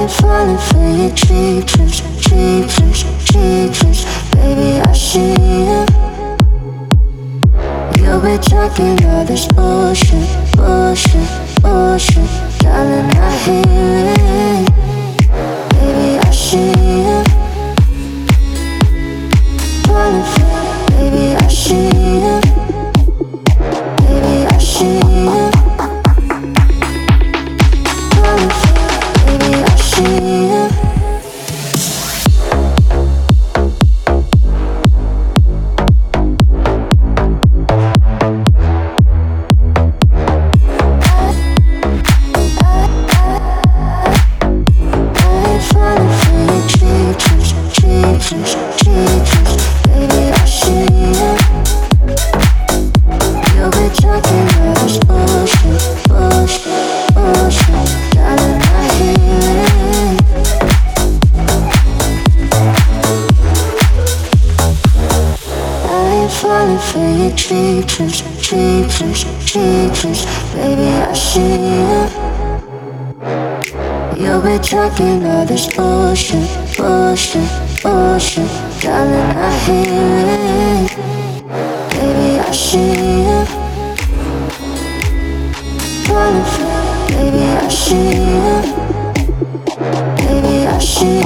ain't falling for your treatments, treatments, treatments. Baby, I see you. You'll be talking all this bullshit, bullshit, bullshit. Darling, I hear it. Baby, I see you. Falling for, baby, I see you. Baby, I see you. Falling for, baby, I see you. Falling for your treatments, treatments, treatments. Baby, I see you. You'll be talking all this bullshit, bullshit, bullshit. Darling, I hear it. Baby, I see you. Falling for, baby, I see you. Baby, I see you.